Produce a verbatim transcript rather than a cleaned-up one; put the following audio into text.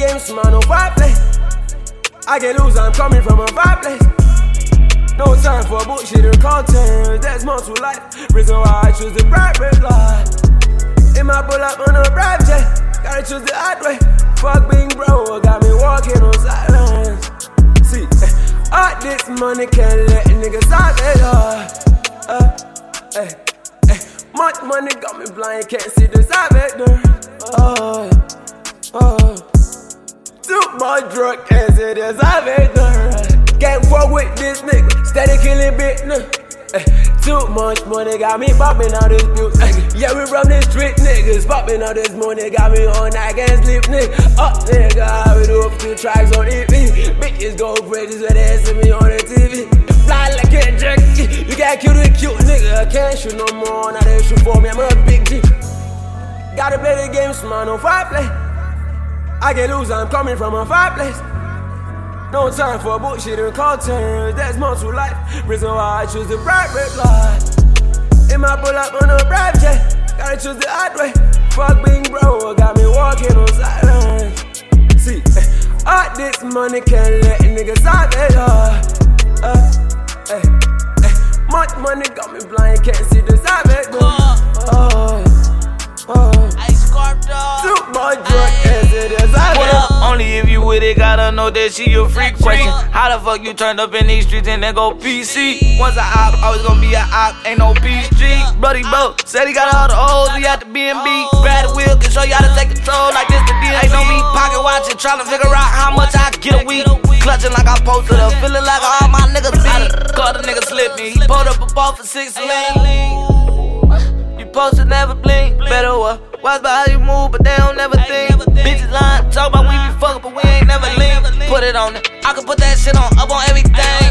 games, man, no fireplace. I get loose, I'm coming from a fireplace. No time for bullshit and content, there's more to life. Reason why I choose the private life. In my pull up on a private jet, gotta choose the hard way. Fuck being bro, got me walking on silence. See, all this money can't let niggas out there. Uh, eh, eh. Much money got me blind, can't see the savage. Oh, oh. Too much drug, can't see the savage. Can't fuck with this nigga, steady killing bit, nah. Eh, too much money got me popping out this bills. Eh, yeah, we from the street niggas, popping out this money got me on, I can't sleep, nigga. Up nigga, we do a few tracks on E P. Bitches go crazy when they see me on the T V. Fly like a jerk, you can't kill the cute nigga. I can't shoot no more, now they shoot for me, I'm a big G. Gotta play the game, man, on fireplace. I get loose, I'm coming from a fireplace. No time for bullshit and content, there's more to life. Reason why I choose the private life. In my pull up on a private jet, gotta choose the hard way. Fuck being bro, got me walking on silence. See, all this money can't let niggas out there. Uh, eh, eh. Much money got me blind, can't see the savage. Oh, oh. Too much drug, can't see the savage. Only if you with it, gotta know that she a freak. Question, how the fuck you turned up in these streets and then go P C? Once a op, always gonna be a op, ain't no P G. Brody Bo said he got all the hoes, he at the B and B. Brad Will can show you how to take control like this the D M V. Ain't no me pocket watching, trying to figure out how much I get a week. Clutching like I posted up, feeling like all my niggas beat. Caught a nigga slip me, he pulled up a ball for six lean. You posted never blink, better what? Watch by how you move, but they don't never think. Bitches lying, talk about we be fucking, but we ain't never lean. Put it on it, I can put that shit on, up on everything.